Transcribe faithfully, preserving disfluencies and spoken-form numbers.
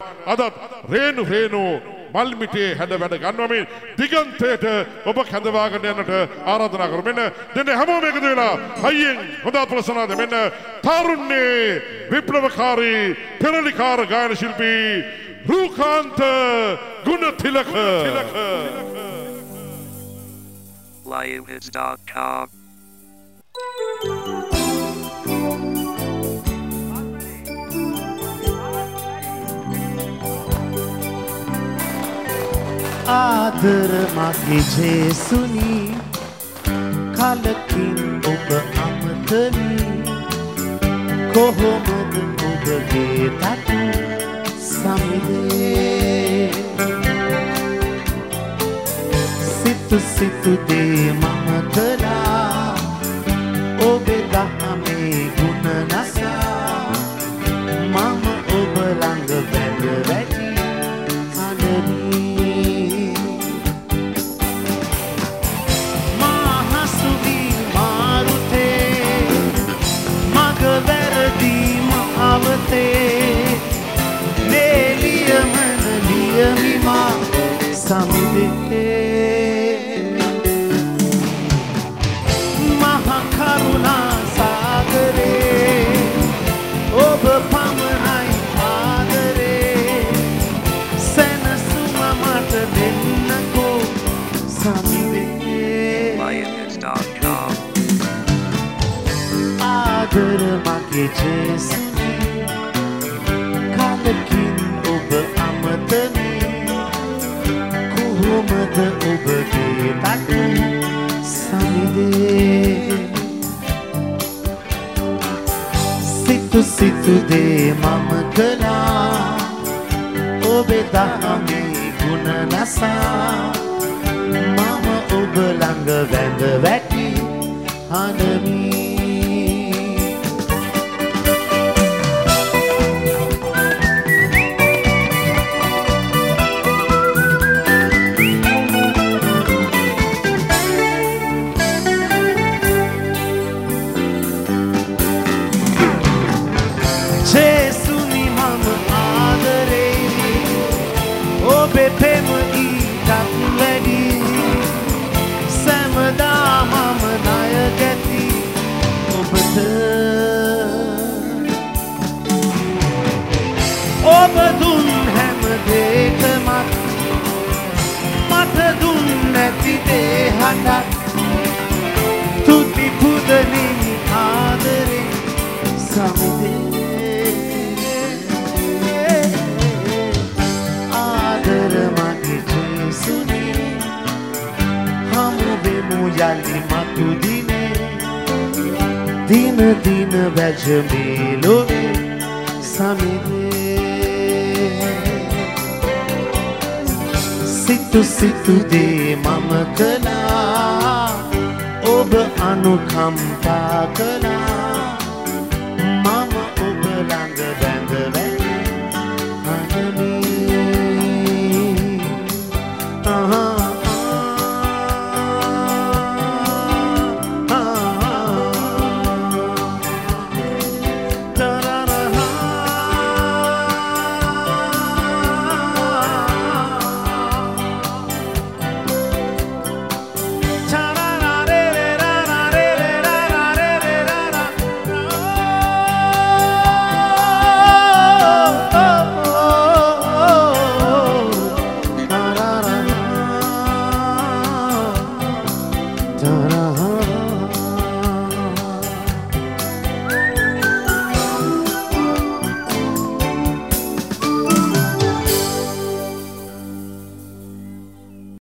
අදත් රේණු රේණු මල් මිටේ හැඩ වැඩ ගන්වමින් දිගන්තයට ඔබ කැඳවාගෙන යන්නට ආරාධනා කරමු. මෙන්න දෙන්න හැමෝම එකතු වෙලා හයියෙන් හොඳ ප්‍රසනාද මෙන්න තරුණේ විප්ලවකාරී පෙරලිකාර ගායන ශිල්පී Rookantha Gunathilaka live hits dot com ආදර මගේ ජේසුනි කලකින් ඔබ අමතනි කොහොමද ඔබගේ තටු සමිදේ සිතු සිතු දේ මම කළා ඔබේ දහමේ ගුණ නසා මම ඔබ ළඟ බැඳ වැටි Neliyamana liyamima samide Mahakaruna sagare Oba pamanai adare Senasuma mata dennako samide live hits dot com Adara mage jesu කලකින් ඔබ අමතනි කොහොමද ඔබගේ තටු සමිදේ සිතු සිතු දේ මම කළා ඔබේ දහමේ ගුණ නසා මම ඔබ ළඟ වැඳ වැටි හඬමි ජේසුනි මම ආදරේ ඔබේ පෙම ඊටත් වැඩි සෑමදා මම ණය ගැති ඔබට ඔබ දුන් හැම දෙයකමත් මට දුන් නැති දේ හටක් තුති පුදනින් ආදරේ සමිදේ යලි මතු දිනේ දින දින වැජමේ ලොවේ සමිදේ සිතු සිතු දේ මම කළා ඔබ අනුකම්පා කළා